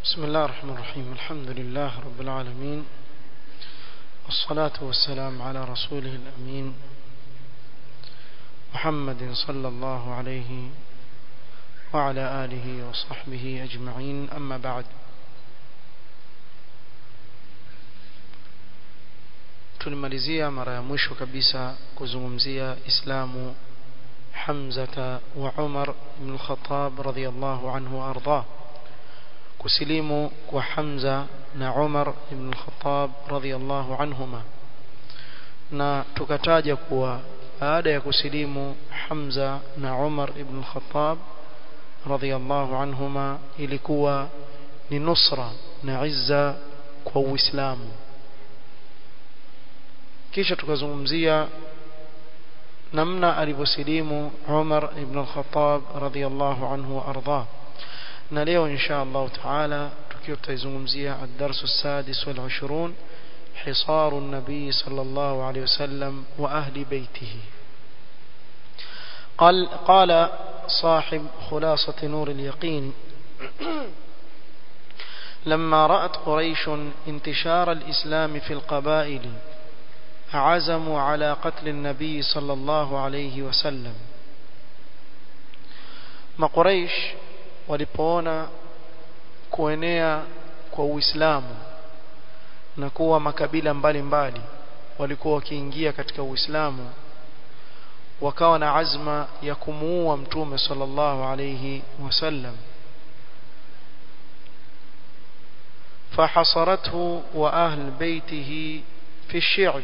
بسم الله الرحمن الرحيم. الحمد لله رب العالمين، والصلاة والسلام على رسوله الأمين محمد صلى الله عليه وعلى آله وصحبه أجمعين. أما بعد، tulimalizia mara ya mwisho kabisa kuzungumzia Islamu Hamza wa Umar ibn al-Khattab radhiyallahu anhu arda, kusilimu kwa Hamza na Umar ibn al-Khattab radhiyallahu anhuma, na tukataja kuwa baada ya kusilimu Hamza na Umar ibn al-Khattab radhiyallahu anhuma ilikuwa ni nusra na izza kwa Uislamu. Kisha tukazungumzia namna alivyosilimu Umar ibn al-Khattab radhiyallahu anhu arda, na leo insha Allah taala tukiwa tutazungumzia ad-darsu as-sadis wal 20 hisaru an-nabi sallallahu alayhi wasallam wa ahli baytihi. قال صاحب خلاصة نور اليقين: لما رأت قريش انتشار الإسلام في القبائل عزموا على قتل النبي صلى الله عليه وسلم. ما قريش walipoona kuenea kwa Uislamu na kuwa makabila mbalimbali walikuwa wakiingia katika Uislamu, wakawa na azma ya kumuua mtume sallallahu alayhi wasallam. فحصرته وأهل بيته في الشعب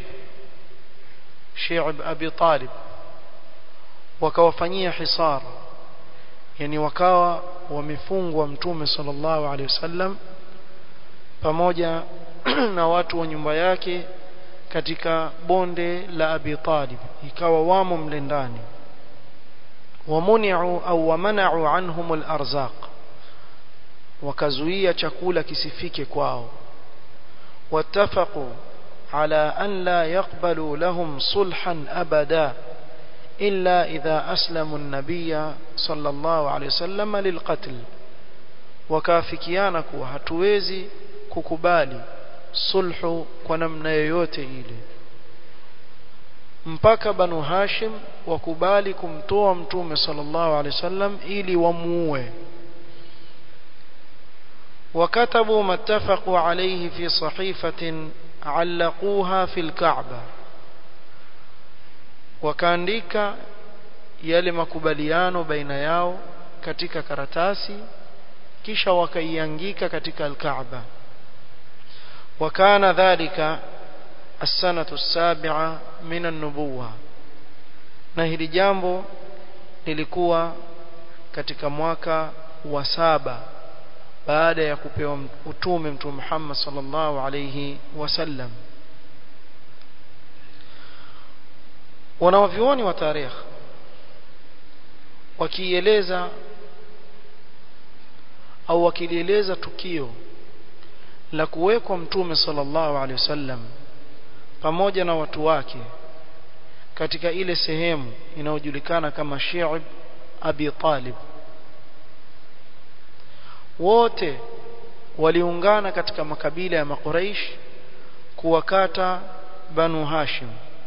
أبي طالب, wakawafanyia hisar, yani wakawa wamefungwa mtume sallallahu alayhi wasallam pamoja na watu wa nyumba yake katika bonde la Abi Talib, ikawa wamo mle ndani. Wamuni'u au wamana'u anhum al-arzaq, wakazuia chakula kisifike kwao. Wattafaqu ala an la yaqbalu lahum sulhan abada illa idha aslamu an-nabiyya sallallahu alayhi wasallam lilqatl, wakafikiana kuwa hatuwezi kukubali sulhu kwa namna yoyote ile mpaka Banu Hashim wakubali kumtoa mtume sallallahu alayhi wasallam ili wamuue. وكتبوا ما اتفقوا عليه في صحيفة علقوها في الكعبة, wakaandika yale makubaliano baina yao katika karatasi kisha wakaiangika katika al-Kaaba. وكان ذلك السنة السابعة من النبوة, na hili jambo lilikuwa katika mwaka wa 7 baada ya kupewa utume mtume Muhammad sallallahu alayhi wasallam. Wanavyuoni wa tarikh wakieleza au wakilieleza tukio la kuwekwa mtume sallallahu alayhi wasallam pamoja na watu wake katika ile sehemu inayojulikana kama Shi'b Abi Talib, wote waliungana katika makabila ya Makuraish kuwakata Banu Hashim.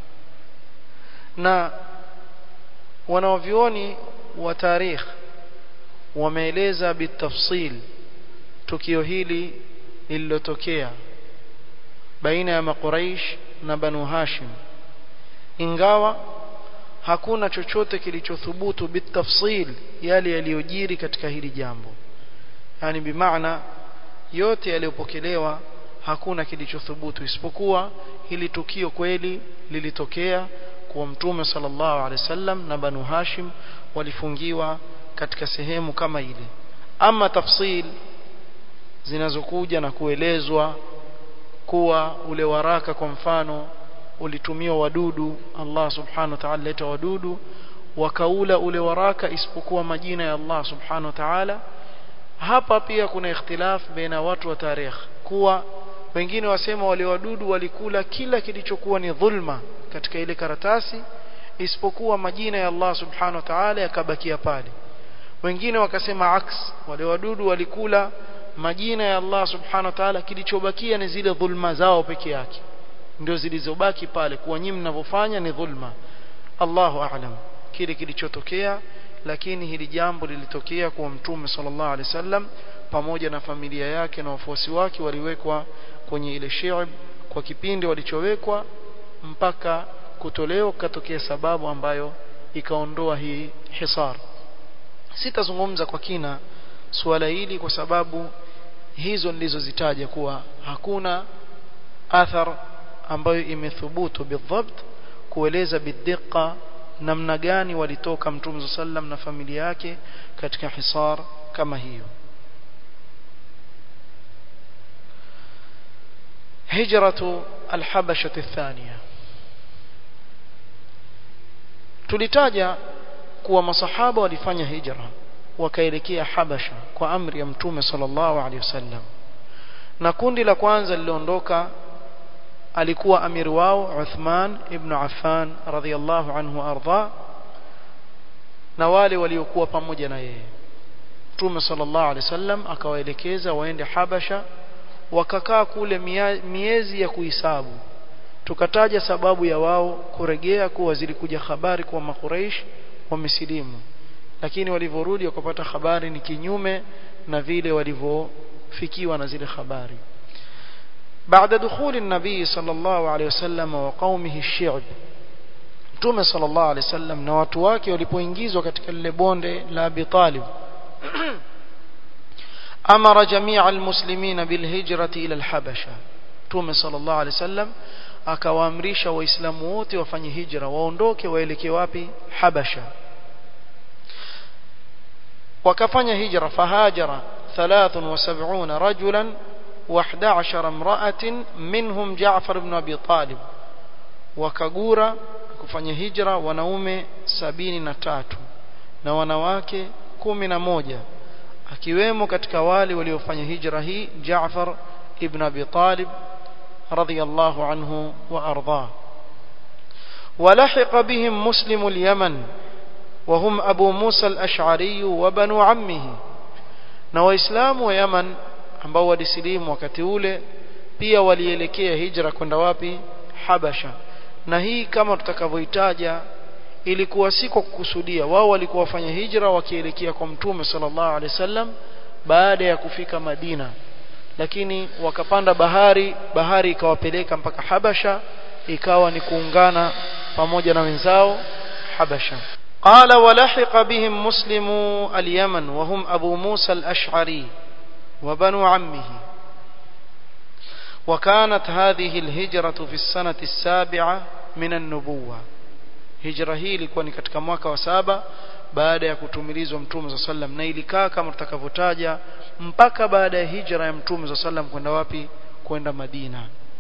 Na wanavyuoni wa tarikh wameeleza bitafsil tukio hili lililotokea baina ya Makuraish na Banu Hashim, ingawa hakuna chochote kilichothubutu bitafsil yale yaliyojiri katika hili jambo. Yani bimaana yote yaliyopokelewa hakuna kilichothubutu isipokuwa hili tukio kweli lilitokea kwa mtume sallallahu alaihi wasallam na Banu Hashim walifungiwa katika sehemu kama ile. Ama tafsil zinazokuja na kuelezwa kuwa ule waraka kwa mfano ulitumiwa wadudu, Allah subhanahu wa ta'ala leta wadudu wakaula ule waraka isipokuwa majina ya Allah subhanahu wa ta'ala, hapa pia kuna ikhtilaf baina watu wa tarikh, kuwa wengine wasema wale wadudu walikula kila kilichokuwa ni dhulma katika ile karatasi isipokuwa majina ya Allah subhanahu wa ta'ala yakabakia pale. Wengine wakasema aks, wale wadudu walikula majina ya Allah subhanahu wa ta'ala, kilichobakia ni zile dhulma zao peke yake, ndio zilizobaki pale, kwa nyinyi mnavyofanya ni dhulma. Allahu a'lam kile kilichotokea, lakini hili jambo lilitokea kwa Mtume sallallahu alaihi wasallam pamoja na familia yake na wafuasi wake, waliwekwa kwenye ile shi'b kwa kipindi walichowekwa mpaka kutolewa, katokea sababu ambayo ikaondoa hii hisar. Sitazungumza kwa kina suala hili kwa sababu hizo nilizozitaja kuwa hakuna athar ambayo imethubutu bidhabt kueleza bidiqa namna gani walitoka Mtume sallam na familia yake katika hisar kama hiyo. Hijratu al-Habasha athaniya, tulitaja kuwa masahaba walifanya hijra wakaelekea Habasha kwa amri ya Mtume sallallahu alaihi wasallam, na kundi la kwanza liliondoka alikuwa amiri wao Uthman ibn Affan radhiyallahu anhu arda, na wale waliokuwa pamoja na yeye. Mtume sallallahu alaihi wasallam akawaelekeza waende Habasha, wakakaa kule miezi ya kuhesabu. Tukataja sababu ya wao kurejea kuwa zilikuja habari kwa Makuraish wamesilimu, lakini walivyorudi wakapata habari ni kinyume na vile walivyofikiwa na zile habari. بعد دخول النبي صلى الله عليه وسلم وقومه الشعب, Mtume صلى الله عليه وسلم na watu wake walipoingizwa katika lile bonde la Abi Talib, amara jamia almuslimina bilhijrati ila alhabasha. Mtume صلى الله عليه وسلم akawaamrisha waislamu wote wafanye hijra, waondoke waelekee wapi? Habasha. wakafanya hijra, fahajara 73 rajulan و11 امرأة منهم جعفر بن أبي طالب, wakagura kufanya hijra wanaume 73 na wanawake 11, akiwemo katika wale waliofanya hijra hii Jaafar ibn Abi Talib radhiyallahu anhu wa arda. ولحق بهم مسلم اليمن وهم أبو موسى الأشعري وبنو عمه, na waislamu wa Yaman ambao walisilimu wakati ule pia walielekea hijra kwenda wapi? Habasha. Na hii kama tutakavyoitaja ilikuwa si kwa kukusudia, wao walikuwa wafanya hijra wakielekea kwa Mtume sallallahu alaihi wasallam baada ya kufika Madina, lakini wakapanda bahari ikawapeleka mpaka Habasha, ikawa ni kuungana pamoja na wenzao Habasha. قال ولحق بهم مسلم اليمن وهم أبو موسى الأشعري وبنو عمه. وكانت هذه الهجرة في السنة 7 من النبوة. هجرة hii ilikuwa ni katika mwaka wa 7 baada ya kutumilizwa Mtume صلى الله عليه وسلم, na ilikaa kama tutakavyotaja mpaka baada ya hijra ya Mtume صلى الله عليه وسلم kwenda wapi? Kwenda Madina.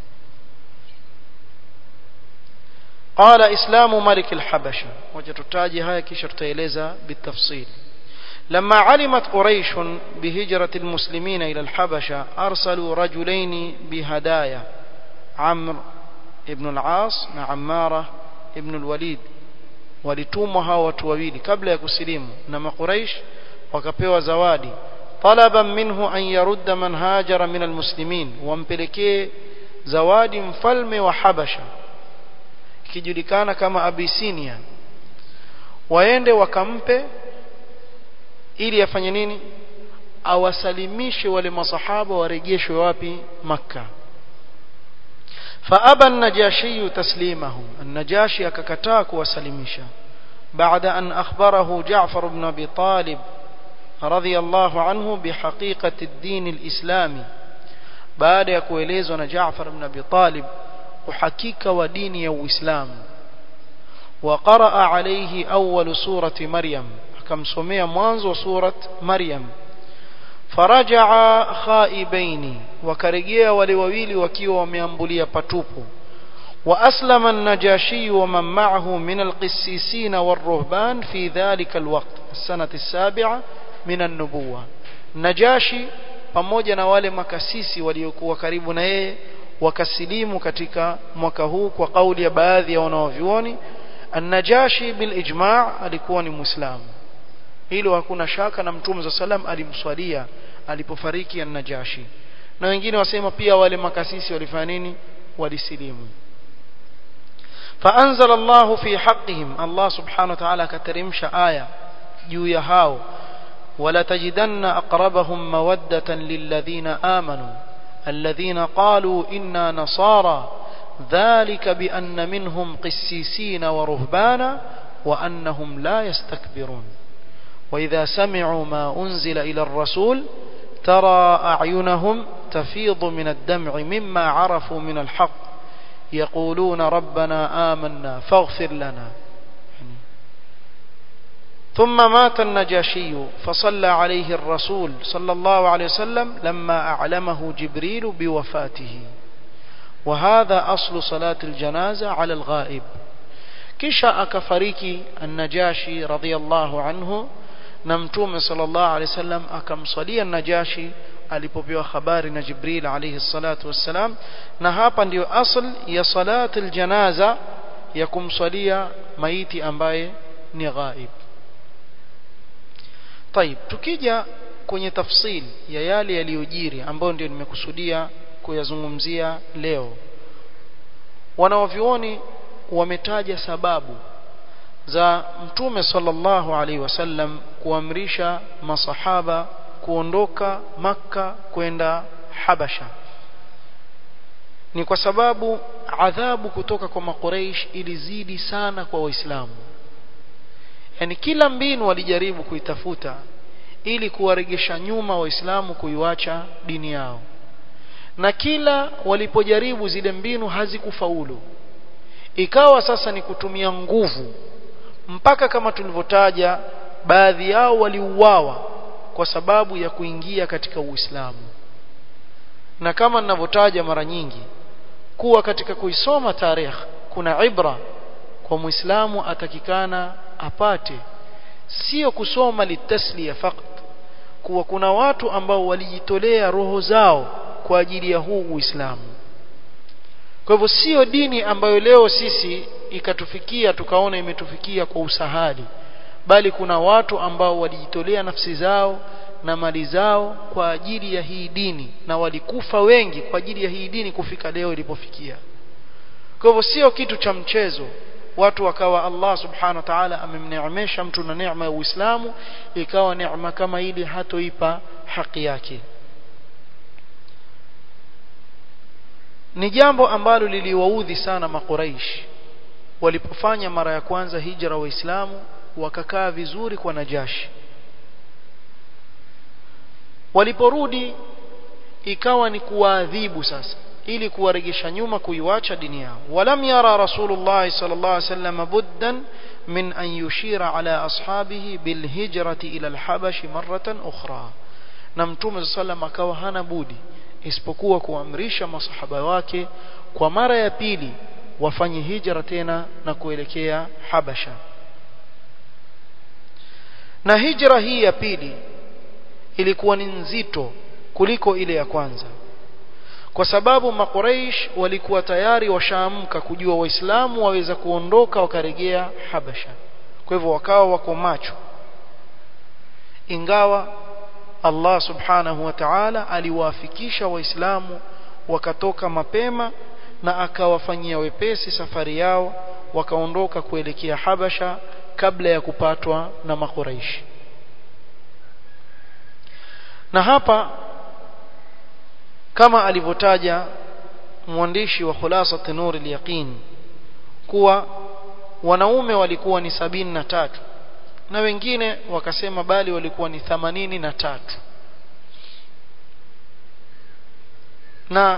قال إسلام ملك الحبشة, وجتتاجي هاي kisha tutaeleza بالتفصيل. لما علمت قريش بهجرة المسلمين إلى الحبشة أرسلوا رجلين بهدايا, عمرو ابن العاص وعمارة ابن الوليد, walitumwa hao watu wawili kabla ya kusilimu na Makuraish, wakapewa zawadi. طلبا منه أن يرد من هاجر من المسلمين, wampelekee zawadi mfalme wa Habasha kijulikana kama Abyssinia, waende wakampe ili afanye nini? Awasalimishe wale masahaba warejeshwe wapi? Makka. فأبى النجاشي تسليمهم, النجاشي akakataa kuwasalimisha بعد أن أخبره جعفر بن أبي طالب رضي الله عنه بحقيقة الدين الإسلامي, baada ya kuelezwa na Jaafar ibn Abi Talib uhakika wa dini ya Uislamu. وقرأ عليه أول سورة مريم, akamsomea mwanzo wa surat Maryam. فرجع خائبين, wakarejea wale wawili wakiwa wameambulia patupu. وأسلم النجاشي ومن معه من القسيسين والرهبان في ذلك الوقت السنة 7 من النبوة. Najashi pamoja na wale makasisi waliokuwa karibu na yeye wakasilimu katika mwaka huu kwa kauli ya baadhi ya wanavyuoni. An-Najashi bil ijma' alikuwa ni Muislamu, hilo hakuna shaka, na Mtume صلى الله عليه وسلم alimswalia alipofariki an-Najashi. Na wengine wasema pia wale makasisi walifanya nini? Walisilimu. فأنزل الله في حقهم الله سبحانه وتعالى كترمش آية juu ya hao ولا تجدن أقربهم مودة للذين آمنوا الذين قالوا إنا نصارى ذلك بأن منهم قسيسين ورهبانا وأنهم لا يستكبرون وإذا سمعوا ما أنزل إلى الرسول ترى أعينهم تفيض من الدمع مما عرفوا من الحق يقولون ربنا آمنا فاغفر لنا. ثم مات النجاشي فصلى عليه الرسول صلى الله عليه وسلم لما أعلمه جبريل بوفاته وهذا أصل صلاة الجنازة على الغائب. كشا أكفريكي النجاشي رضي الله عنه نمتوم صلى الله عليه وسلم أكمصلي النجاشي alipopewa habari na Jibril alayhi salatu wassalam. Na hapa ndio asl ya salat aljanaza ya kumsalia maiti ambaye ni ghaib. طيب tukija kwenye tafsil ya yale yaliyojiri ambayo ndio nimekusudia kuyazungumzia leo, wanawavioni wametaja sababu za Mtume sallallahu alaihi wasallam kuamrisha masahaba kuondoka Makka kwenda Habasha. Ni kwa sababu adhabu kutoka kwa Makuraish ilizidi sana kwa Waislamu. Yani kila mbinu walijaribu kuitafuta ili kuwaregesha nyuma Waislamu kuiacha dini yao, na kila walipojaribu zile mbinu hazikufaulu. Ikawa sasa ni kutumia nguvu, mpaka kama tulivyotaja baadhi yao waliuawa kwa sababu ya kuingia katika Uislamu. Na kama ninavyotaja mara nyingi kuwa katika kuisoma tarehe kuna ibra kwa Muislamu atakikana apate, sio kusoma litasliya fakat, kuwa kuna watu ambao walijitolea roho zao kwa ajili ya huu Uislamu. Kwa hivyo sio dini ambayo leo sisi ikatufikia tukaona imetufikia kwa usahali, bali kuna watu ambao walijitolea nafsi zao na mali zao kwa ajili ya hii dini, na walikufa wengi kwa ajili ya hii dini kufika leo ilipofikia. Kwa hivyo sio kitu cha mchezo watu wakawa Allah subhanahu wa ta'ala amemneemesha mtu na neema ya Uislamu ikawa neema kama ile hatoipa haki yake. Ni jambo ambalo liliwaudhi sana Makuraish walipofanya mara ya kwanza hijra Waislamu wakakaa vizuri kwa Najashi. Waliporudi ikawa ni kuwaadhibu sasa ili kuwaregesha nyuma kuiacha dini yao. Walam yara Rasulullah sallallahu alaihi wasallam buddan min an yushira ala ashabihi bil hijrati ila al habash maratan ukhra. Na Mtume sallallahu akawa hana budi isipokuwa kuamrisha masahaba wake kwa mara ya pili wafanye hijra tena na kuelekea Habasha. Na hijra hii ya pili ilikuwa ni nzito kuliko ile ya kwanza, kwa sababu Makuraish walikuwa tayari washaamka kujua Waislamu waweza kuondoka wakarejea Habasha. Kwa hivyo wakawa wako macho, ingawa Allah subhanahu wa ta'ala aliwafikisha Waislamu wakatoka mapema na akawafanyia wepesi safari yao, wakaondoka kuelekea Habasha kabla ya kupatwa na Makuraish. Na hapa kama alivyotaja mwandishi wa Khulasat Nur al-Yaqin kuwa wanaume walikuwa ni 73 na wengine wakasema bali walikuwa ni 83 na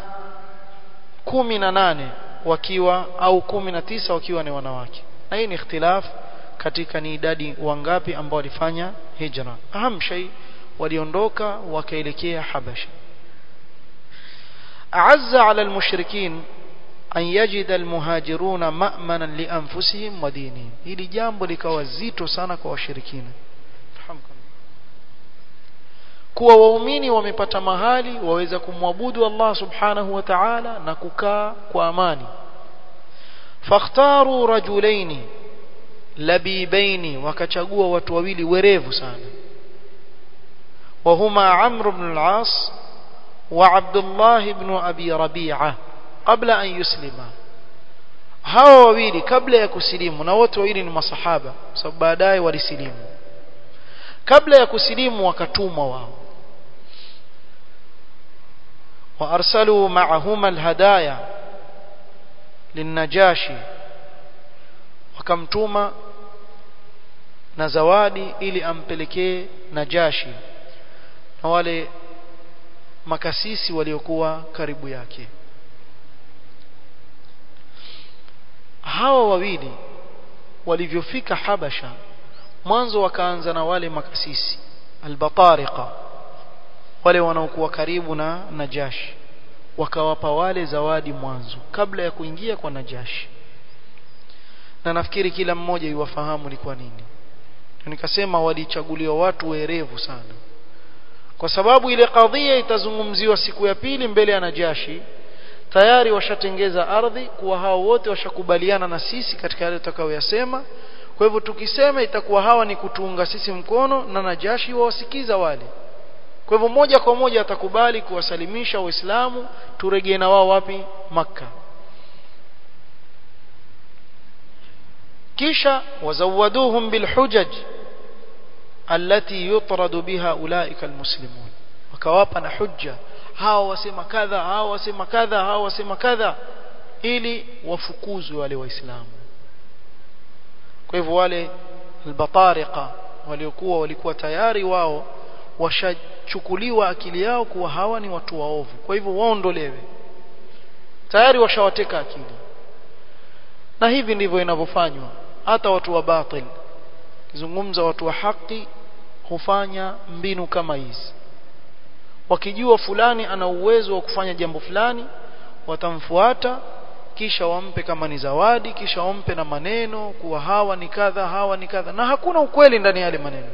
18 wakiwa au 19 wakiwa ni wanawake. Na hii ni ikhtilaf katika ni idadi wangapi ambao walifanya hijra. Aham shay waliondoka wakaelekea Habasha. أعز على المشركين أن يجد المهاجرون مأمنا لأنفسهم ودينهم. hili jambo likawa zito sana kwa washirikina, kuwa waumini wamepata mahali waweza kumwabudu Allah subhanahu wa ta'ala na kukaa kwa amani. fakhtaru rajulaini labibaini, wakachagua watu wawili werevu sana, وهما عمرو بن العاص وعبد الله بن أبي ربيعة قبل أن يسلما. hawa wawili kabla ya kusilimu, na wote wawili ni masahaba sababu baadaye walisilimu. Kabla ya kusilimu wakatumwa wao, وارسلوا معهما الهدايا للنجاشي, wakamtuma na zawadi ili ampelekee Najashi na wale makasisi waliokuwa karibu yake. Hawa wawili walivyofika Habasha, mwanzo wakaanza na wale makasisi al-Batariqa, wale wanaokuwa karibu na Najashi, wakawapa wale zawadi mwanzo kabla ya kuingia kwa Najashi. Na nafikiri kila mmoja yuwafahamu ni kwa nini. Nikasema walichaguliwa watu werevu sana, kwa sababu ile kadhia itazungumziwa siku ya pili mbele ya Najashi. Tayari washatengeza ardhi kuwa hao wote washakubaliana na sisi katika yale tutakayoyasema. Kwa hivyo tukisema itakuwa hawa ni kutuunga sisi mkono, na Najashi wawasikiza wale. Kwa hivyo moja kwa moja atakubali kuwasalimisha Waislamu, turejee na wao wapi? Makka. kisha wazawaduhum bilhujaj allati yutradu biha ulaika almuslimun, wakawapa na hujja, hao wasema kadha, hao wasema kadha, hao wasema kadha, ili wafukuzwe wale waislamu. Kwa hivyo wale albatariqa walikuwa tayari wao washachukuliwa akili yao kuwa hawa ni watu waovu, kwa hivyo waondolewe, tayari washawateka akili. Na hivi ndivyo inavyofanywa hata watu wa batil. Kizungumza watu wa haki hufanya mbinu kama hizi. Wakijua fulani ana uwezo wa kufanya jambo fulani, watamfuata, kisha wampe kama ni zawadi, kisha wampe na maneno kuwa hawa ni kadha, hawa ni kadha, na hakuna ukweli ndani ya yale maneno.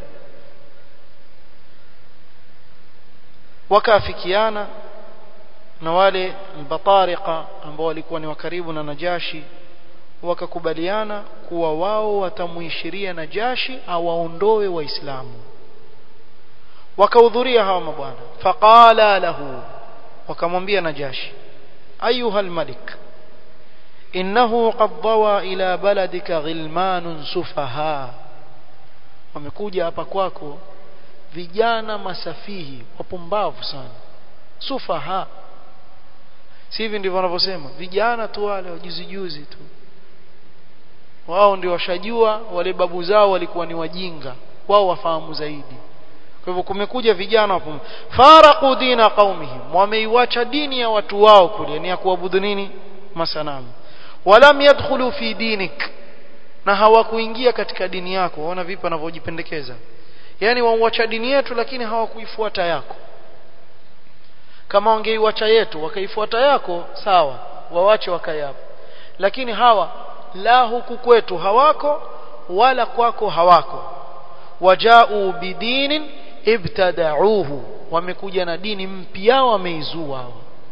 Wakaafikiana na wale albatariqa ambao walikuwa ni wakaribu na Najashi, wakakubaliana kuwa wao watamuishiria Najashi awaondoe waislamu. Wakahudhuria hawa mabwana, faqala lahu, wakamwambia Najashi, ayuha almalik, innahu qad dawa ila baladika ghilmanun sufaha, wamekuja hapa kwako vijana masafihi, wapumbavu sana. Sufaha, si hivi ndivyo wanavyosema vijana tu wale wajuzi tu, wao ndio washajua, wale babu zao walikuwa ni wajinga, wao wafahamu zaidi. Kwa hivyo kumekuja vijana hapo, faraqu dina qaumihim, wameiacha dini ya watu wao kule, ni ya kuabudu nini? Masanamu. Walam yadkhulu fi dinik, na hawakuingia katika dini yako. Waona vipi wanavyojipendekeza, yani wauacha dini yetu lakini hawakuifuata yako. Kama wangeiacha yetu wakaifuata yako, sawa, waache wakayapo, lakini hawa la huku kwetu hawako wala kwako hawako. Wajau bidinin ibtada'uhu, wamekuja na dini mpya wameizua.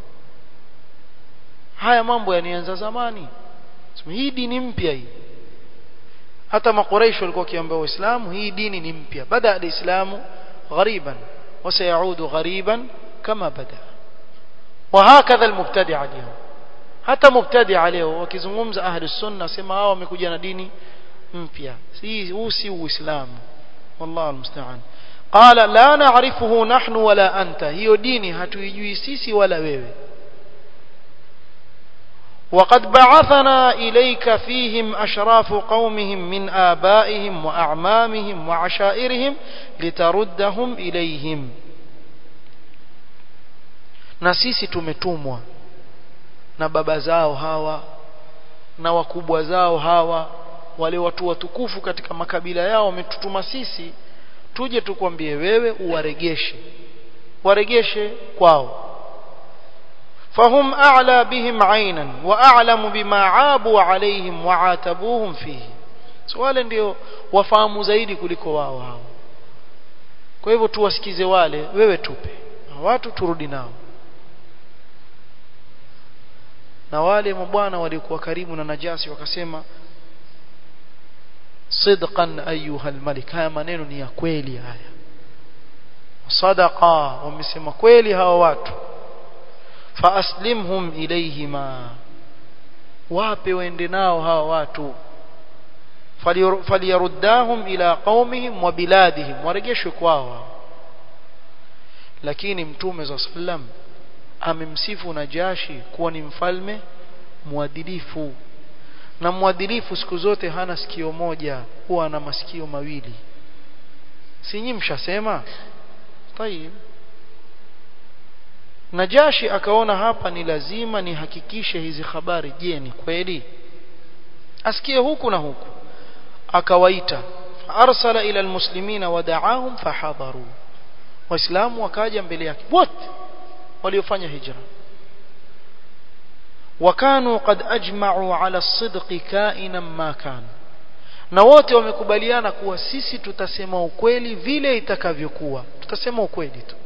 Haya mambo yanianza zamani, hii dini mpya hii. Hata makuraish walikuwa kiambia waislamu hii dini ni mpya, bada alislamu ghariban wa sayaudu ghariban kama bada. وهكذا المبتدع اليوم, hata mubtadi'a leo wakizungumza ahli sunna sema hao wamekuja na dini mpya, si uislamu. wallahu almusta'an. Qala la na'rifuhu nahnu wala anta, hiyo dini hatuijui sisi wala wewe. وقد بعثنا إليك فيهم أشراف قومهم من آبائهم وأعمامهم وعشائرهم لتردهم إليهم, na sisi tumetumwa na baba zao hawa na wakubwa zao hawa, wale watu watukufu katika makabila yao wametutuma sisi tuje tukwambie wewe waregeshe kwao. فهم أعلى بهم عينا وأعلم بما عابوا عليهم وعاتبوهم فيه, wale ndio wafahamu zaidi kuliko wao hao. Kwa hivyo tuwasikize wale, wewe tupe watu turudi nao. Na wale mabwana walikuwa karibu na Najasi wakasema, sidqan ayuha almalik, haya maneno ni ya kweli haya, sadaqa wamesema kweli hawa watu fa aslimhum ilayhima wape waende nao hawa watu faliyaruddahum ila qaumihim wa biladihim warejeshwe kwao lakini mtume sallam amemsifu Najashi kuwa ni mfalme mwadilifu na mwadilifu siku zote hana sikio moja huwa ana masikio mawili si nyinyi mshasema tayeb Najashi akaona hapa ni lazima nihakikishe hizi habari je ni kweli asikie huku na huku akawaita arsala ila almuslimina wada'ahum fahadharu waislamu wakaja mbele yake wote waliofanya hijra wakanu qad ajma'u ala as-sidqi ka'inan ma kan na wote wamekubaliana kuwa sisi tutasema ukweli vile itakavyokuwa tutasema ukweli tu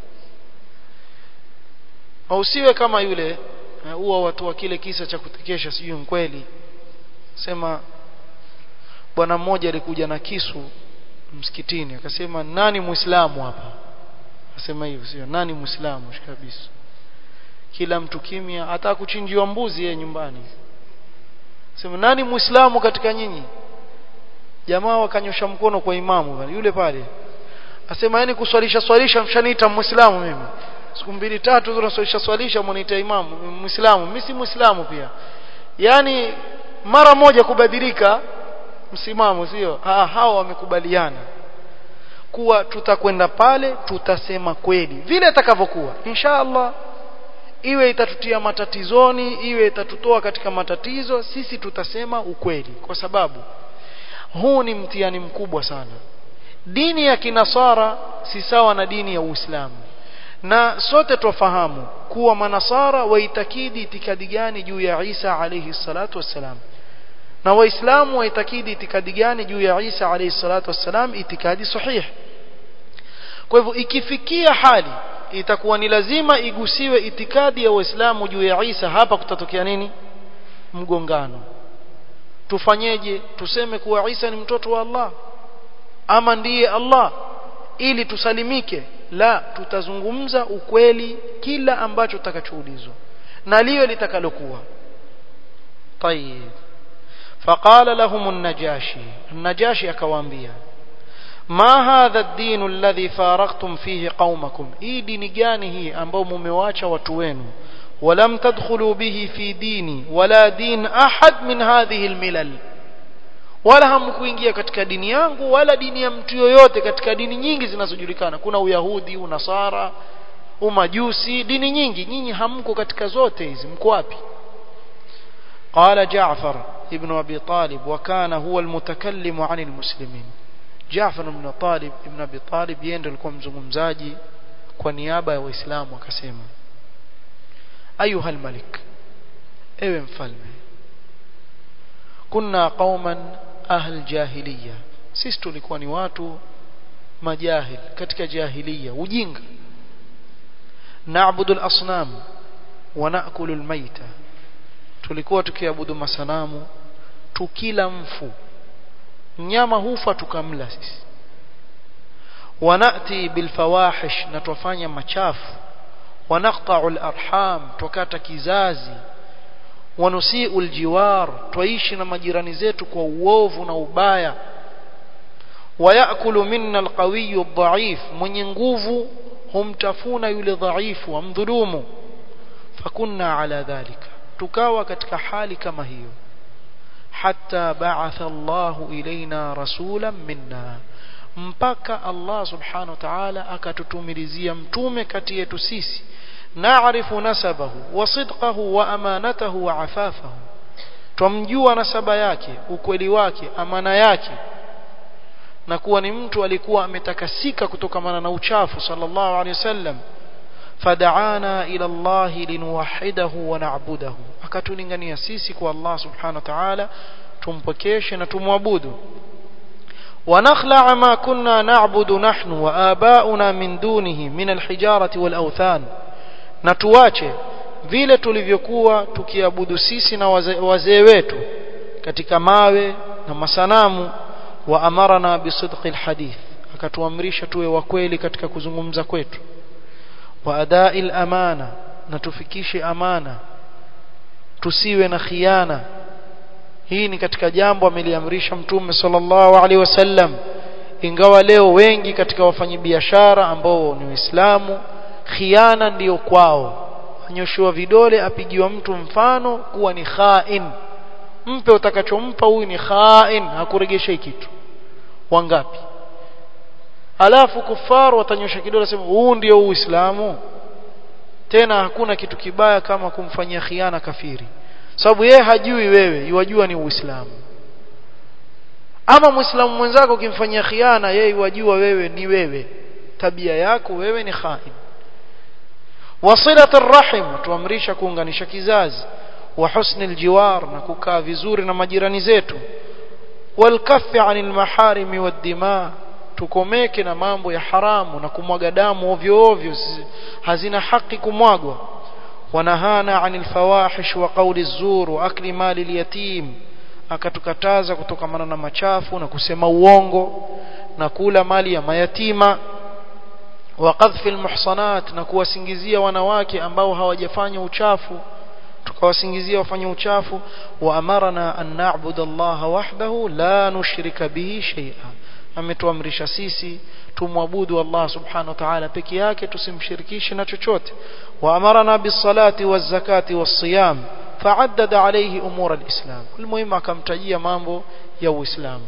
au siwe kama yule huwa watu wa kile kisa cha kutekesha sijui kweli sema bwana mmoja alikuja na kisu msikitini akasema nani muislamu hapa akasema hivyo sio nani muislamu kabisa kila mtu kimya hata kuchinjiwa mbuzi yeye nyumbani sema nani muislamu katika nyinyi jamaa wakanyosha mkono kwa imamu yule pale asema yani kuswalisha mshaniita muislamu mimi siku 2-3 tunaswalisha mniita imamu muislamu mimi si muislamu pia yani mara moja kubadilika msimamo sio hao wamekubaliana kuwa tutakwenda pale tutasema kweli vile itakavyokuwa inshallah iwe itatutia matatizoni iwe itatutoa katika matatizo sisi tutasema ukweli kwa sababu huu ni mtihani mkubwa sana dini ya kinasara si sawa na dini ya Uislamu na sote tufahamu kuwa manasara waitakidi itikadi gani juu ya Isa alayhi salatu wassalam na waislamu waitakidi itikadi gani juu ya Isa alayhi salatu wassalam itikadi sahihi kwa hivyo ikifikia hali itakuwa ni lazima igusiwe itikadi ya waislamu juu ya Isa hapa kutatokea nini mgongano tufanyeje tuseme kuwa Isa ni mtoto wa Allah ama ndiye Allah ili tusalimike la tutazungumza ukweli kila ambacho tutakachoulizwa na liyo litakalokuwa طيب فقال لهم النجاشي akawaambia ما هذا الدين الذي فارقتم فيه قومكم hii dini gani hii ambao mumewaacha watu wenu ولم تدخلوا به في ديني ولا دين احد من هذه الملل wala hamkuingia katika dini yangu wala dini ya mtu yoyote katika dini nyingi zinazojulikana kuna uyahudi unasara umajusi dini nyingi nyinyi hamko katika zote hizi mko wapi قال جعفر ابن ابي طالب وكان هو المتكلم عن المسلمين جعفر ابن ابي طالب yeye ndiye alikuwa mzungumzaji kwa niaba ya waislamu akasema ayuha almalik ewe mfalme kunna qauman ahl jahiliya sisi tulikuwa ni watu majahil katika jahiliya ujinga naabudu al-asnam wa naakulu al-mayta tulikuwa tukiabudu masanamu tukila mfu nyama hufa tukamla sisi wanati bil fawahish na tufanya machafu wanaqta'u al-arham tukata kizazi wanusiu aljiwar tuishi na majirani zetu kwa uovu na ubaya wayakulu minna alqawiy adhaif mwenye nguvu humtafuna yule dhaifu amdhulumu fakunna ala dhalika tukawa katika hali kama hiyo hatta ba'atha Allahu ilaina rasulan minna mpaka Allah subhanahu wa ta'ala akatutumilizia mtume kati yetu sisi نعرف نسبه وصدقه وامانته وعفافه tumjua nasaba yake ukweli wake amana yake na kuwa ni mtu alikuwa ametakasika kutokana na uchafu sallallahu alayhi wasallam fad'ana ila Allah linuwahidahu wa na'budahu akatulingania sisi kwa Allah subhanahu wa ta'ala tumpokeshe na tumwabudu ونخلع ما كنا نعبد نحن وآباؤنا من دونه من الحجارة والأوثان na tuache vile tulivyokuwa tukiabudu sisi na wazee wetu katika mawe na masanamu wa amarna bisidqi alhadith akatuamrisha tuwe wa kweli katika kuzungumza kwetu, wa ada'il amana, na tufikishe amana, tusiwe na khiana. Hii ni katika jambo ameliamrisha Mtume sallallahu alaihi wasallam. Ingawa leo wengi katika wafanyabiashara ambao ni Waislamu, khiana ndiyo kwao, anyoshiwa vidole, apigiwa mtu mfano kuwa ni khain, mpe utakachompa, huyu ni khain, hakuregeshei kitu. Wangapi? Alafu kufaru watanyosha kidole sema huu ndio Uislamu. Tena hakuna kitu kibaya kama kumfanyia khiana kafiri, sababu yeye hajui, wewe yajua ni Uislamu. Ama Muislamu mwenzako ukimfanyia khiana, yeye yajua wewe ni wewe, tabia yako wewe ni khain. Wasilatul rahim, tuamrisha kuunganisha kizazi, wa husnul jiwar, na kukaa vizuri na majirani zetu, wal kaffi anil maharimi wad dima, tukomeke na mambo ya haramu na kumwaga damu ovyo ovyo, hazina haki kumwagwa. Wanahana anil fawahish wa qawli zur wa akli mali al-yatim, akatukataza kutokamana na machafu na kusema uongo na kula mali ya mayatima. Wa qadhfi al-muhsanat, na kuwasingizia wanawake ambao hawajafanya uchafu tukawasingizia wafanye uchafu. Wa amarna an na'budu Allah wahdahu la nushrika bihi shay'a, ametuamrisha sisi tumwabudu Allah subhanahu wa ta'ala peke yake, tusimshirikishe na chochote. Wa amarna bis salati waz zakati was siyam, fa'addada alayhi umur al-islam, almuhimu akamtajia mambo ya Uislamu.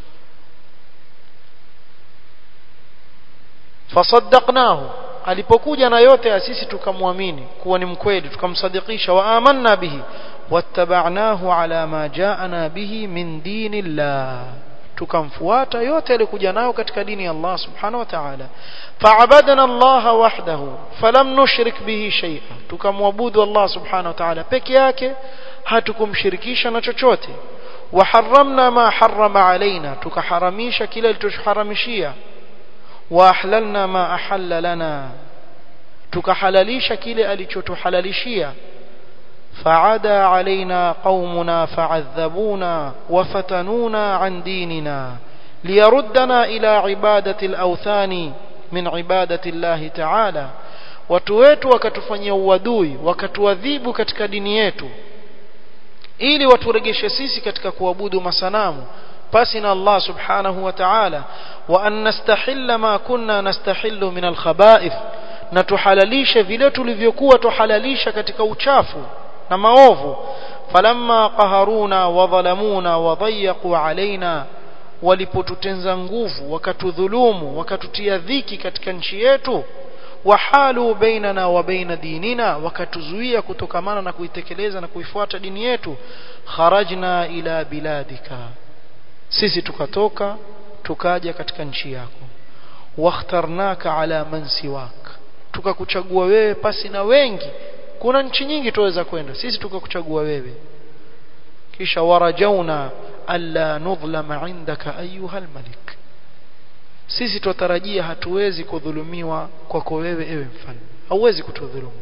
Fasaddaqnahu, alipokuja na yote ya sisi tukamwamini kuwa ni mkweli, tukamsadikisha. Wa amanna bihi wattaba'nahu ala ma ja'ana bihi min dinillah, tukamfuata yote alikuja nayo katika dini ya Allah subhanahu wa ta'ala. Fa'abadna Allah wahdahu falam nushrik bihi shay'a, tukamwabudu Allah subhanahu wa ta'ala peke yake, hatukumshirikisha na chochote. Wa harramna ma harrama alaina, tukaharamisha kile alichoharamishia. Wa ahlalna ma ahalla lana, tukahalalisha kile alichotuhalalishia. فعدا علينا قومنا فعذبونا وفتنونا عن ديننا ليردنا إلى عبادة الأوثان من عبادة الله تعالى, watu wetu wakatufanyia uadui, wakatuadhibu katika dini yetu, ili waturegeshe sisi katika kuabudu masanamu pasi na Allah subhanahu wa ta'ala. Wa an nastahilla ma kunna nastahillu min al-khaba'ith, na tuhalalishe vile tulivyokuwa tuhalalisha katika uchafu na maovu. Falamma qaharuna wa dhalamuna wa dayyaqu alaina, walipotutenza nguvu, wakatudhulumu, wakatutia dhiki katika nchi yetu. Wahalu bainana wa baina dinina, wakatuzuia kutokamana na kuitekeleza na kuifuata dini yetu. Kharajna ila biladika, sisi tukatoka tukaja katika nchi yako. Wakhtarnaka ala man siwak, tukakuchagua wewe pasi na wengi. Kuna nchi nyingi tuweza kwenda, sisi tukakuchagua wewe. Kisha warajauna alla nudhlama indaka ayuha almalik, sisi tutarajia hatuwezi kudhulumiwa kwako wewe ewe mfalme, hauwezi kutudhulumu.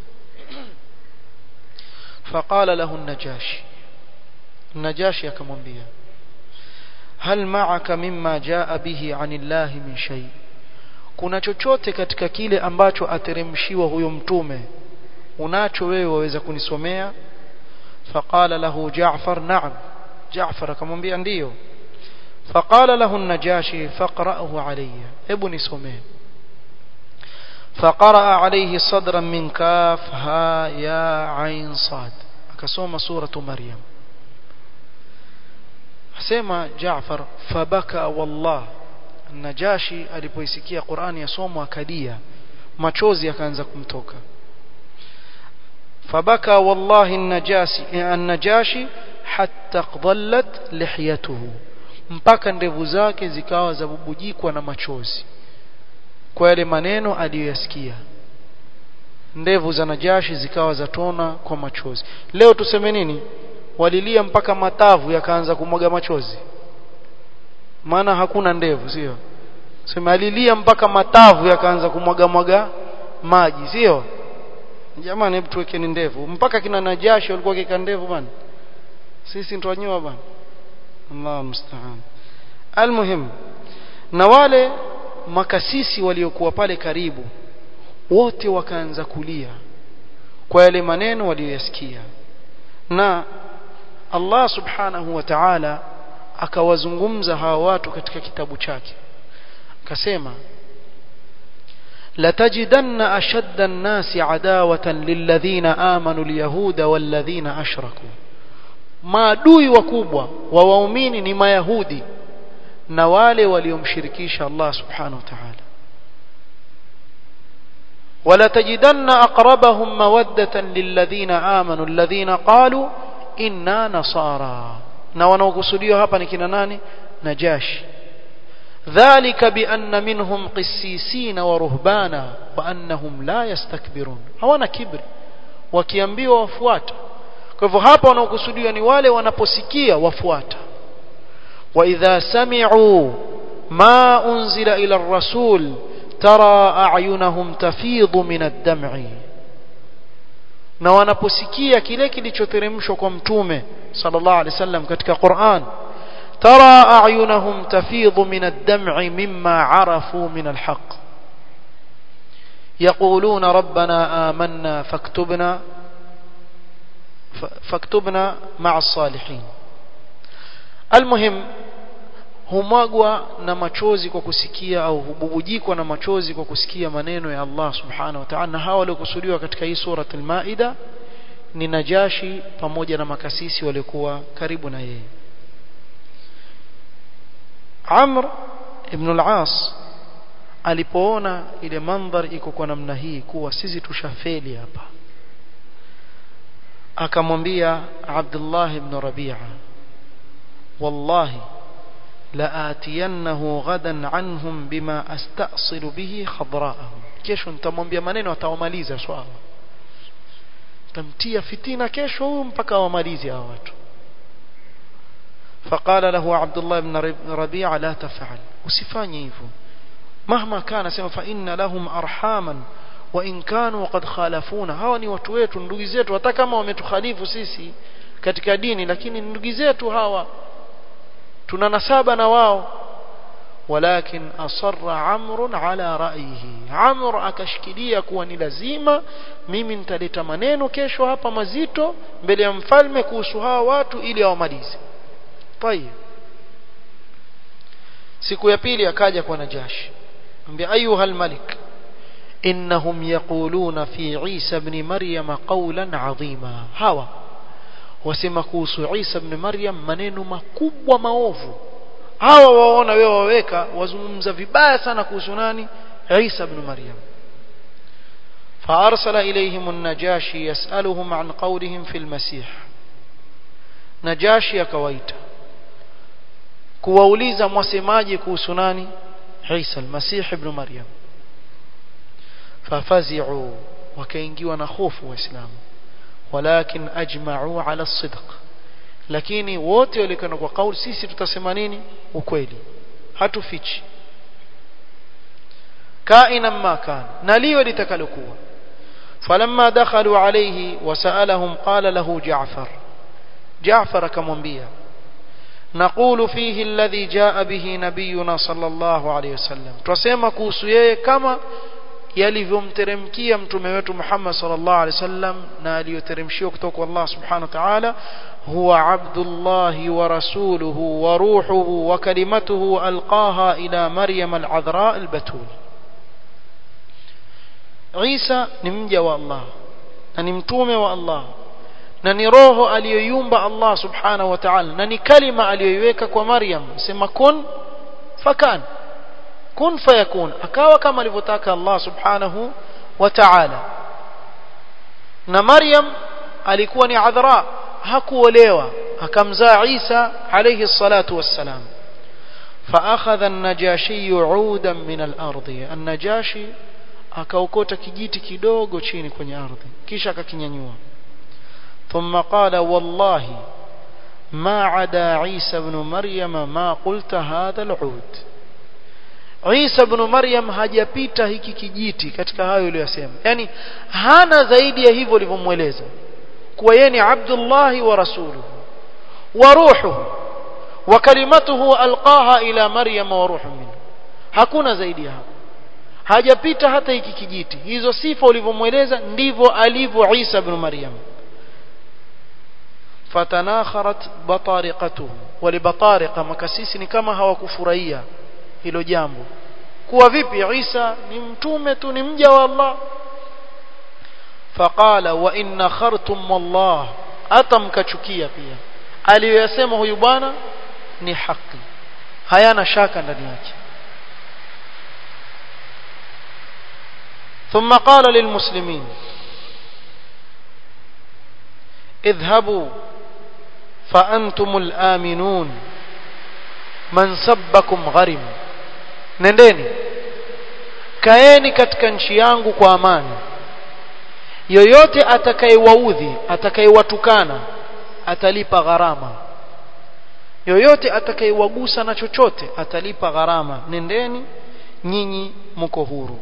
Faqala lahu an-najashi akamwambia, hal ma'aka mimma jaa bihi anillahi min shay, kuna chochote katika kile ambacho ateremshiwa huyo mtume unacho wewe waweza kunisomea? Faqala lahu Ja'far na'am, Ja'far akamwambia ndiyo. Faqala lahu an-najashi faqra'hu alayya, hebu nisomee. Faqara'a alayhi sadran min kaf ha ya ain sad, akasoma suratu Maryam. Asema Ja'far fabaka wallah, an-najashi alipoisikia Qur'ani yasomwa akadia, machozi yakaanza kumtoka. فبكى والله النجاشي حتى قضلت لحيته, mpaka ndevu zake zikawa zabubujikwa na machozi kwa yale maneno aliyoyasikia. Ndevu za Najashi zikawa zatona kwa machozi. Leo tuseme nini? Walilia mpaka matavu yakaanza kumwaga machozi, maana hakuna ndevu, sio? Sema alilia mpaka matavu yakaanza kumwaga maji, sio? Jamani, hebu tuwekeni ndevu. Mpaka kina Najashi walikuwa kika ndevu bwana, sisi tuwanyoa bwana. Allah musta'an. Almuhim, na wale makasisi waliokuwa pale karibu wote wakaanza kulia kwa yale maneno waliyosikia, na Allah subhanahu wa ta'ala akawazungumza hawa watu katika kitabu chake akasema latajidanna ashadda an-nasi adawatan lilladhina amanu al-yahuda walladhina ashraku, maadui wakubwa wa waumini ni mayahudi na wale waliomshirikisha Allah subhanahu wa ta'ala. wala tajidanna aqrabahum mawaddatan lilladhina amanu alladhina qalu inna nasara, na wanaokusudiwa hapa ni kina nani? Najashi. dhalika bi anna minhum qissisina wa ruhbana wa annahum la yastakbirun, hawana kibri wakiambiwa wafuata. Kwa hivyo hapa wanaokusudiwa ni wale wanaposikia wafuata. wa idha sami'u ma unzila ila ar-rasul tara a'yunahum tafidhu min ad-dam'i, na wanaposikia kile kilichoteremshwa kwa mtume sallallahu alaihi wasallam katika Qur'an, tara a'yunahum tafidhu min ad-dam'i mimma 'arafu min al-haqq yaquluna rabbana amanna faktubna ma'a as-salihin. Almuhim, humwagwa na machozi kwa kusikia au hububujikwa na machozi kwa kusikia maneno ya Allah subhanahu wa ta'ala. Na hawa waliokusudiwa katika hii sura al-Maida ni Najashi pamoja na makasisi waliokuwa karibu na yeye. Amr ibn al-As alipoona ile mandhari iko kwa namna hii kuwa sisi tushafeli hapa, akamwambia Abdullah ibn Rabi'a, wallahi laatiyannahu ghadan anhum bima astasilu bihi khadra'ahum, kesho nitamwambia maneno atawamaliza swala, tamtia fitina kesho huyu mpaka wamalize hao watu. فقال له عبد الله بن ربيعة لا تفعل, usifanye hivyo, mahma kana, sema fa inna lahum arhaman wa in kanu qad khalafuna, hawa ni watu wetu, ndugu zetu, hata kama wametukhalifu sisi katika dini, lakini ndugu zetu hawa, tuna nasaba na wao. walakin asarra Amr ala ra'yihi, Amr akashikilia kuwa ni lazima mimi nitaleta maneno kesho hapa mazito mbele ya mfalme kuhusu hawa watu ili awamalize. Tayeb, siku ya pili akaja kwa Najashi, ambia ayuha al-malik innahum yaquluna fi Isa ibn Maryam qawlan 'azima, hawa wasema kuhusu Isa ibn Maryam maneno makubwa maovu. Hawa waona wewe waweka wazungumza vibaya sana kuhusu nani? Isa ibn Maryam. فارسل اليهم النجاشي يسالهم عن قولهم في المسيح, Najashi akawaita kuwauliza mwasemaje kuhusu nani? Isa al-Masih ibn Maryam. fafazi'u, wakaingiwa na hofu waislamu, walakin ajma'u ala as-sidq, lakini wote walikana kwa kauli, sisi tutasema nini? Ukweli, hatufichi, kaina ma kana, na liwe litakalokuwa. falamma dakhalu alayhi wasalahum qala lahu Ja'far akamwambia, naqulu fihi alladhi jaa bihi nabiyuna sallallahu alayhi wasallam, tusema kuhusu yeye kama yalivyomteremkia mtume wetu Muhammad sallallahu alayhi wasallam na aliyoteremshiwa kutoka kwa Allah subhanahu wa ta'ala, huwa abdullahi wa rasuluhu wa ruhuhu wa kalimatuhu alqaha ila Maryam al-adhra al-batul. Isa ni mja wa Allah na ni mtume wa Allah na ni roho aliyoiumba Allah subhanahu wa ta'ala, na ni kalima aliyoiweka kwa Maryam, sema kun fakan, kun fayakun, akawa kama alivyotaka Allah subhanahu wa ta'ala. Na Maryam alikuwa ni adhra, hakuolewa, akamzaa Isa alayhi salatu wassalam. فاخذ النجاشي عودا من الارض, النجاشي akaokota kijiti kidogo chini kwenye ardhi kisha akakinyanyua. ثم قال والله ما عدا عيسى ابن مريم ما قلت هذا العود, Isa ibn Maryam hajapita hiki kijiti katika hayo aliyosema, yani hana zaidi ya hivyo alivyomueleza kuwa yeye ni Abdullah wa rasuluhu wa ruhuhu wa kalimatuhu alqaha ila Maryam wa ruhun minhu. hakuna zaidi hapo, hajapita hata hiki kijiti. Hizo sifa ulivyomueleza ndivyo alivyo Isa ibn Maryam. fatanakharat batariqatuhu, wale batariqa makasisi ni kama hawakufurahia hilo jambo, kuwa vipi Isa ni mtume tu, ni mja wa Allah. faqala wa inna khartum wallah, atamkachukia pia aliyosema huyu bwana ni haki, hayana shaka ndani yake. ثم قال للمسلمين اذهبوا فأنتم الآمنون من سبكم غرم, nendeni kaeni katika nchi yangu kwa amani, yoyote atakayewaudhi, atakayewatukana atalipa gharama, yoyote atakayewagusa na chochote atalipa gharama, nendeni nyinyi mko huru.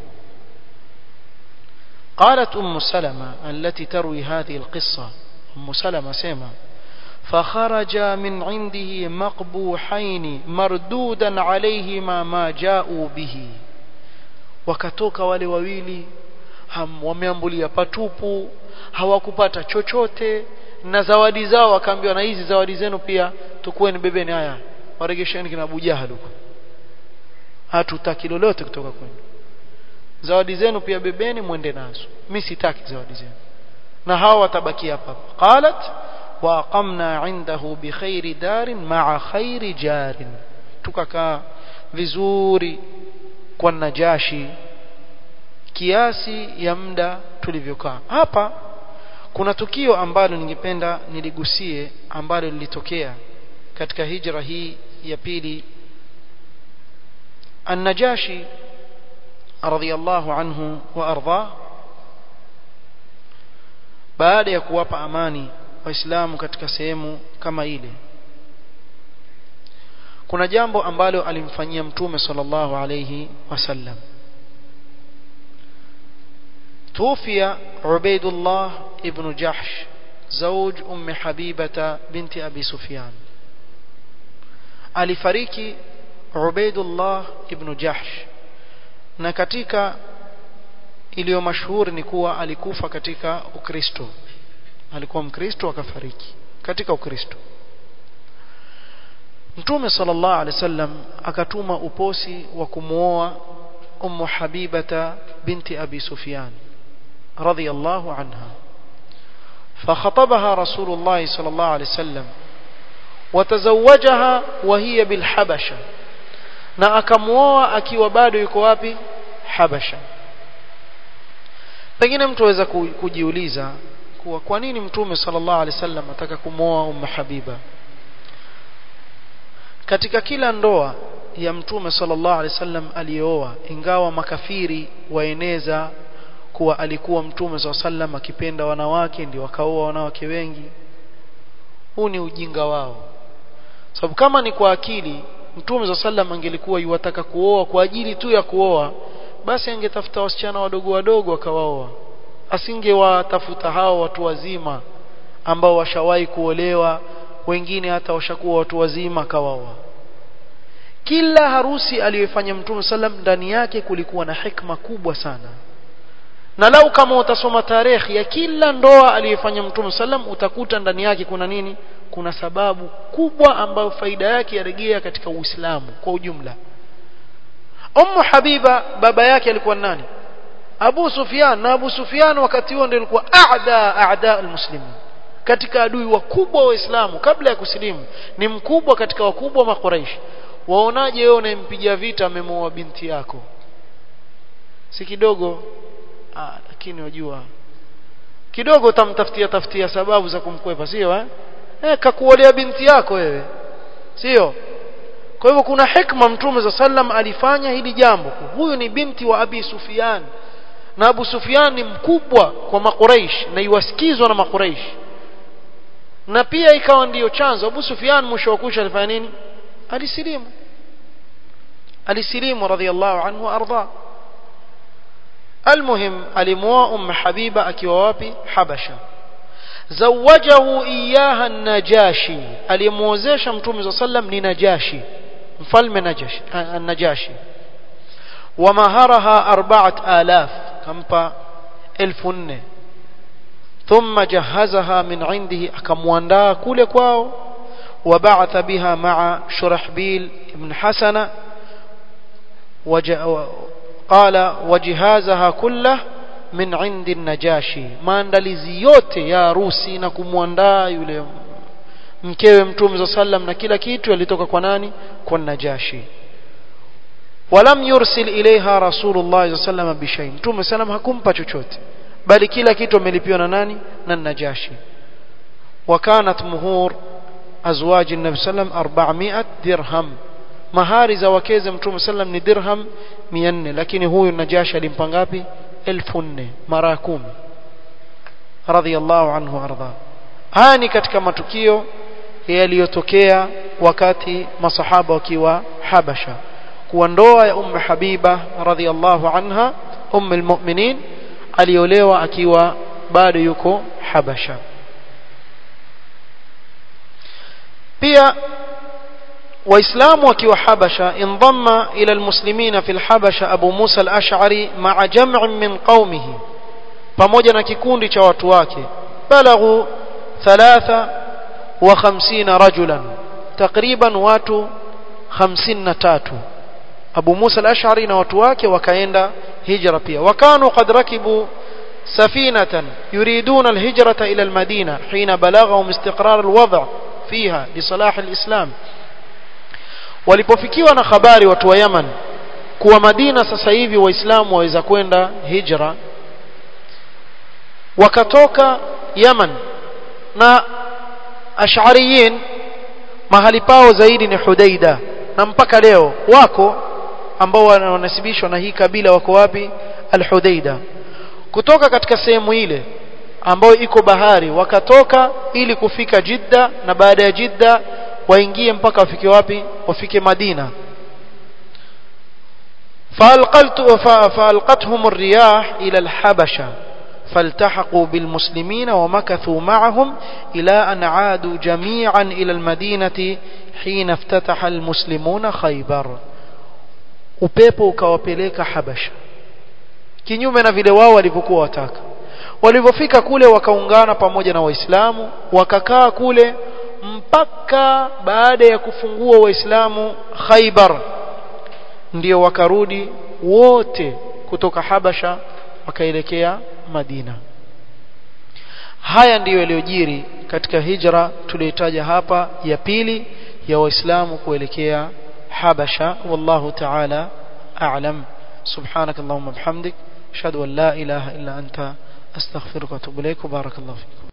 قالت أم سلمة التي تروي هذه القصة, أم سلمة سيما فخرج من عنده مقبوحين مردودا عليهما ما جاءوا به, wakatoka wale wawili wameambulia patupu, hawakupata chochote, na zawadi zao wakaambiwa, na hizi zawadi zenu pia tukueni, bebeni haya, waregesheni kina Abu Jahal huko, hatutaki lolote kutoka kwenu, zawadi zenu pia bebeni mwende nazo, mimi sitaki zawadi zenu, na hao watabaki hapa. qalat wa aqamna indahu bi khairi darin ma'a khairi jarin, tukakaa vizuri kwa Najashi kiasi ya muda tulivyokaa. Hapa kuna tukio ambalo ningependa niligusie, ambalo lilitokea katika hijra hii ya pili. An-Najashi radhiyallahu anhu wa arda, baada ya kuwapa amani waislamu katika sehemu kama ile, kuna jambo ambalo alimfanyia mtume sallallahu alayhi wasallam. توفي عبيد الله ابن جحش زوج أم حبيبة بنت أبي سفيان. alifariki Ubaidullah ibn Jahsh, na katika iliyo mashuhuri ni kuwa alikufa katika Ukristo, alikuwa Mkristo akafariki katika Ukristo. Mtume sallallahu alaihi wasallam akatuma uposi wa kumuoa Ummu Habibata binti Abi Sufyan radhiyallahu anha. فخطبها رسول الله صلى الله عليه وسلم وتزوجها وهي بالحبشة, na akamuoa akiwa bado yuko wapi? Habasha. Pengine mtu aweza kujiuliza kuwa kwa nini mtume sallallahu alaihi wasallam ataka kumuoa Ummu Habiba? Katika kila ndoa ya mtume sallallahu alaihi wasallam aliyooa, ingawa makafiri waeneza kuwa alikuwa mtume sallallahu alaihi wasallam akipenda wanawake ndio wakaoa wanawake wengi, huu ni ujinga wao. Sababu kama ni kwa akili mtume sallallahu alaihi wasallam angelikuwa yuwataka kuoa kwa ajili tu ya kuoa, basi angetafuta wasichana wadogo wadogo akawaoa, asingewatafuta hao watu wazima ambao washawahi kuolewa, wengine hata washakuwa watu wazima akawaoa. Kila harusi aliyofanya mtume sallam ndani yake kulikuwa na hikma kubwa sana, na lau kama utasoma tarehe ya kila ndoa aliyofanya mtume sallam utakuta ndani yake kuna nini? Kuna sababu kubwa ambayo faida yake yarejea katika Uislamu kwa ujumla. Ummu Habiba baba yake alikuwa nani? Abu Sufyan, na Abu Sufyan wakati huo ndiye alikuwa aada almuslimin, katika adui wakubwa wa Uislamu kabla ya kusilimu, ni mkubwa katika wakubwa wa Quraysh. Waonaje wewe unampigia vita amemuoa binti yako? Si kidogo? Lakini wajua kidogo utamtafutia sababu za kumkwepa, sio kakuolea binti yako wewe, sio? Kwa hivyo kuna hikma mtume za sallam alifanya hili jambo. Huyu ni binti wa Abi Sufyan, na Abu Sufyan ni mkubwa kwa Makuraish na iwasikizwa na Makuraish, na pia ikawa ndiyo chanzo. Abu Sufyan mwisho wa kusha alifanya nini? Alisilimu radhiyallahu anhu arda. Almuhim alimuoa Ummu Habiba akiwa wapi? Habasha. Zawajahu iyaha Najashi, alimuozesha mtume sallam ni Najashi, mfalme Najashi. ومهرها 4000 كمبا 1400 ثم جهزها من عنده akamwandaa kule kwao وبعث بها مع شرحبيل بن حسنة قال وجهازها كله من عند النجاشي maandalizi yote ya harusi na kumwandaa yule mkewe mtume sallam na kila kitu yalitoka kwa nani? Kwa Najashi. Walam yursil ilaiha Rasulullah sallam bishay, mtume sallam hakumpa chochote bali kila kitu amelipiwa na nani? Na Najashi. وكانت مهور أزواج النبي صلى الله عليه وسلم 400 درهم, mahari za wakeze mtume sallam ni dirham 400, lakini huyu Najashi alimpa ngapi? 1400, mara 10. radhiyallahu anhu arda. Haya ni katika matukio yaliyotokea wakati masahaba wakiwa Habasha, kuwa ndoa ya Habiba radhiyallahu anha almu'minin aliolewa akiwa bado yuko Habasha. pia waislamu wakiwa Habasha, indhamma ila almuslimina fil Habasha Abu Musa al-Ash'ari ma'a jam'in min qaumihi, pamoja na kikundi cha watu wake, balaghu 53 rajulan, takriban watu 53. Abu Musa al-Ash'ari na watu wake wakaenda hijra pia. Wakanu qad rakibu safinatan yuriduna al-hijrata ila al-Madina hina balaghahum istiqrar al-wad' fiha li salah al-Islam. Walipofikiwa na habari watu wa Yaman kuwa Madina sasa hivi waislamu waweza kwenda hijra, wakatoka Yaman, na Ash'ariyin mahali pao zaidi ni Hudaida, na mpaka leo wako ambao wanasibishwa na hii kabila wako wapi? Al-Hudaida. Kutoka katika sehemu ile ambayo iko bahari wakatoka ili kufika Jidda, na baada ya Jidda waingie mpaka wafike wapi? Wafike Madina. فألقتهم الرياح إلى الحبشة فالتحقوا بالمسلمين ومكثوا معهم إلى أن عادوا جميعا إلى المدينة حين افتتح المسلمون خيبر. upepo ukawapeleka Habasha kinyume na vile wao walivyokuwa wataka. Walipofika kule wakaungana pamoja na Waislamu, wakakaa kule mpaka baada ya kufungua Waislamu Khaybar, ndio wakarudi wote kutoka Habasha wakaelekea Madina. Haya ndiyo yaliyojiri katika hijra tuliyotaja hapa ya pili ya Waislamu kuelekea Habasha. Wallahu ta'ala a'lam. Subhanakallahumma bihamdik ashhadu an la ilaha illa anta astaghfiruka wa atubu ilaik. Barakallahu fikum.